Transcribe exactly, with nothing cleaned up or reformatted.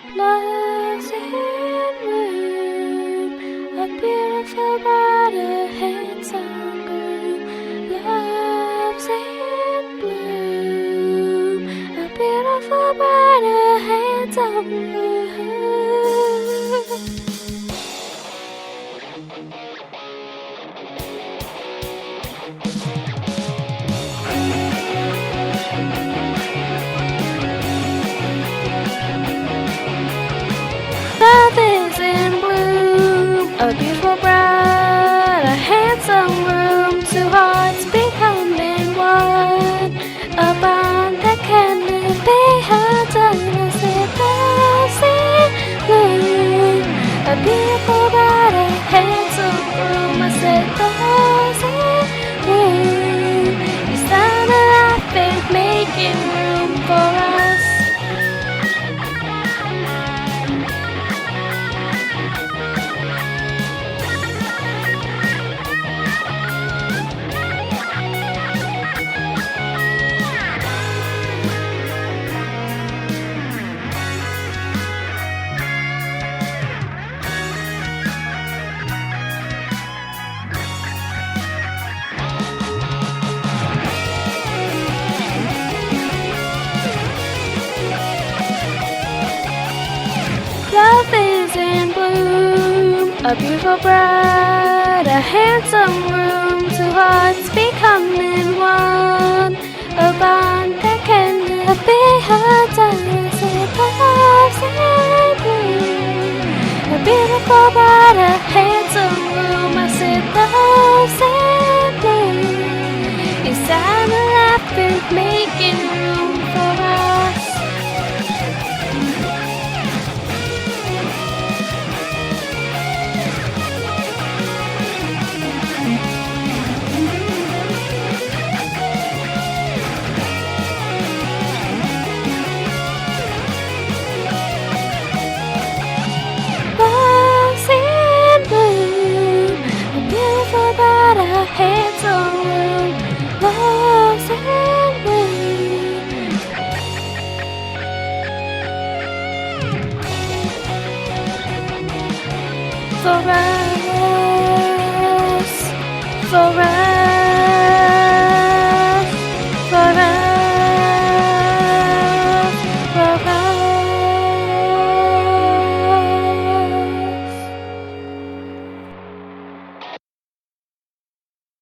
Love's in bloom, a beautiful bride, a handsome groom. Love's in bloom, a beautiful bride, a handsome groom. Love is in bloom, a beautiful bride, a handsome groom, two hearts becoming one, a bond that can never be undone. I said love's in bloom, a beautiful bride, a handsome groom. I said love's in bloom, it's time that I've been making room for us. Love is in bloom, a beautiful bride, a handsome groom, two hearts becoming one, a bond that can never be undone.